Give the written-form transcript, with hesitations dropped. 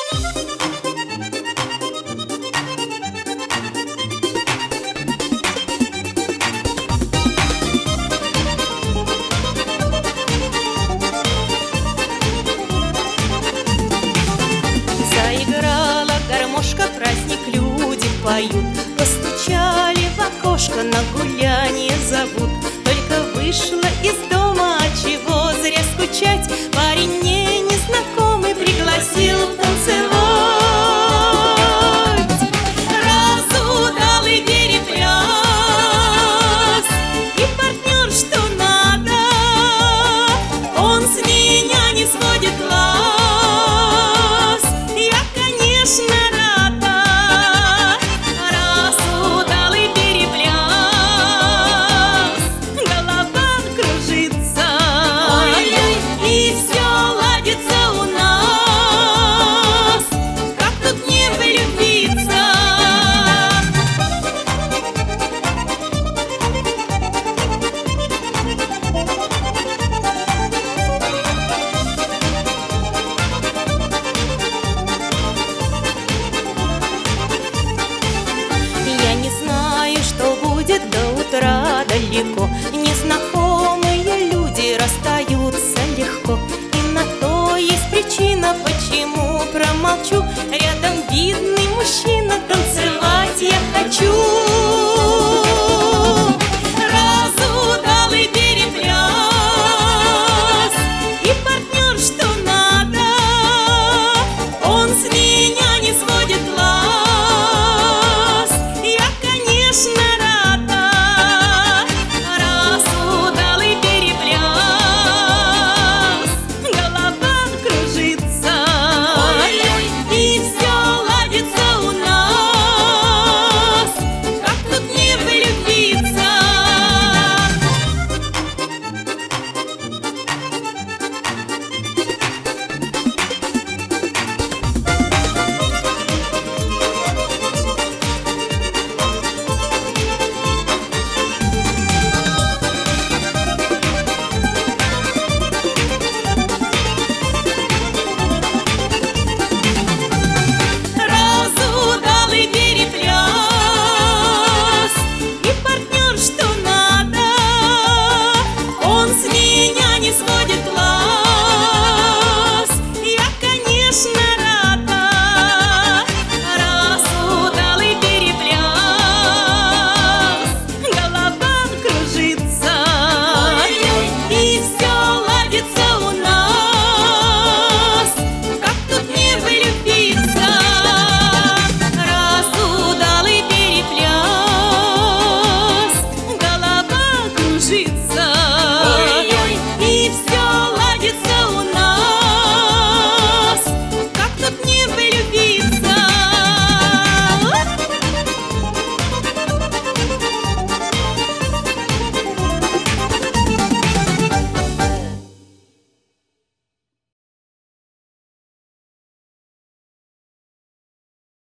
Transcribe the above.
Заиграла гармошка, праздник, люди поют, постучали в окошко, на гулянье зовут. Только вышла из дома, чего зря скучать, парень мне незнакомый пригласил танцевать. Разудалый перепляс, и партнер что надо, он с меня не сводит глаз. Я, конечно, рада. Разудалый перепляс, голова кружится, и все ладится у нас. Как тут не влюбиться? Я не знаю, что будет до утра далеко. Незнакомые люди расстаются легко, и на то есть причина, почему промолчу. Рядом видный мужчина, танцевать я хочу. Разудалый перепляс, и партнер что надо, он с меня не сводит глаз. Я, конечно, рада. Разудалый перепляс, голова кружится, и все ладится у нас. Как тут не влюбиться? Разудалый перепляс, и партнер что надо, он с меня не сводит глаз. Я, конечно, рада. Разудалый перепляс, голова кружится, и все ладится у нас. Как тут не влюбиться? Разудалый перепляс, голова кружится.